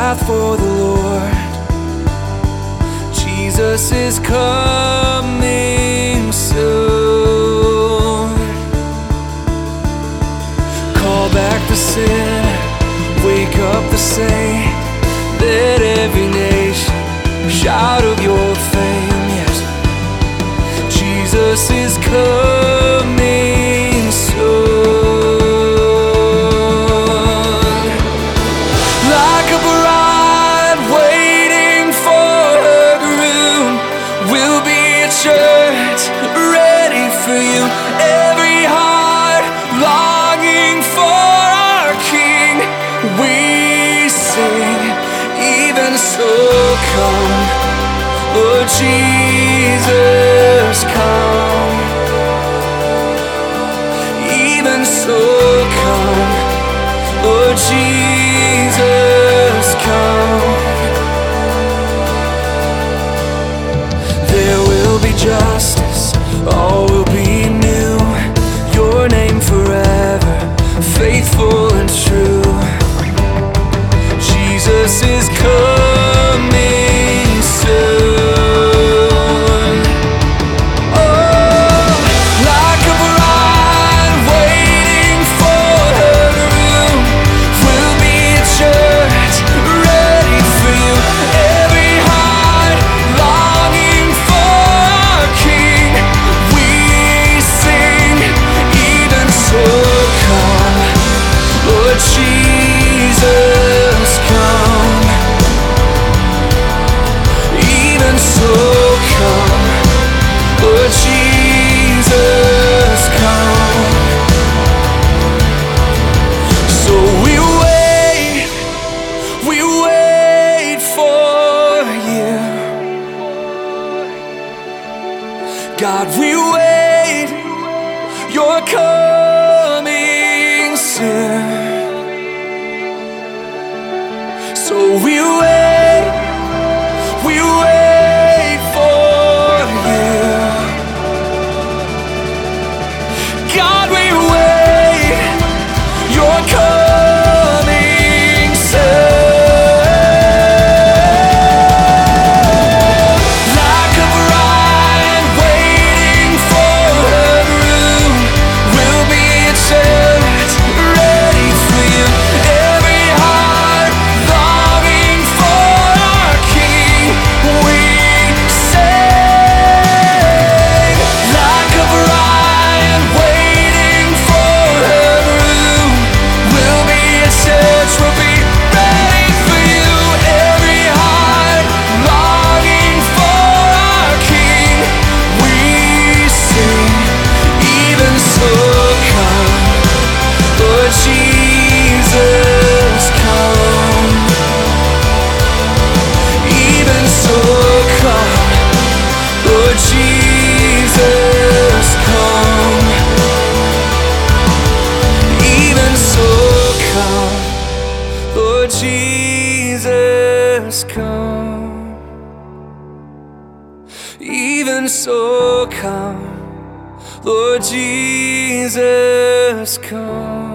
path for the Lord. Jesus is coming soon. Call back the sinner, wake up the saint. Let every nation shout of your fame. Yes, Jesus is coming soon. Like a bride waiting for her groom, we'll be a church ready for you. Every heart longing for our King, we sing, even so come, Lord Jesus, come. Even so come, Lord Jesus, come. There will be justice, all will be new. Your name forever, faithful and true. Jesus is coming soon. Oh, like a bride waiting for her groom, we'll be a church ready for you. Every heart longing for our King, we sing, even so come, Lord Jesus, come. Even so come, Lord Jesus, come. So we wait for you. God, we wait, you're coming soon. So we wait for you. God, we wait, you're coming soon. Like a bride waiting for her groom, we'll be a church ready for you. Every heart longing for our King, we sing. Like a bride waiting for her groom, we'll be a church, we'll be ready for you. Every heart longing for our King, we sing, even so come, Lord Jesus, come. Even so come, Lord Jesus, come. Even so come, Lord Jesus, come. Even so come, Lord Jesus, come.